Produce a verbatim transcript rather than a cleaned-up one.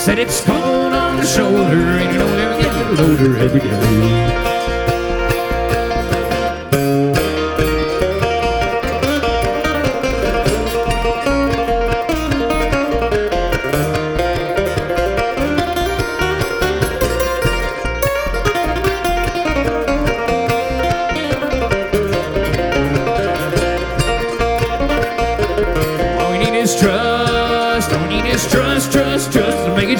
Said it's cold on the shoulder, and you know they're getting a little older every day. All we need is trust, all we need is trust, trust, trust to make it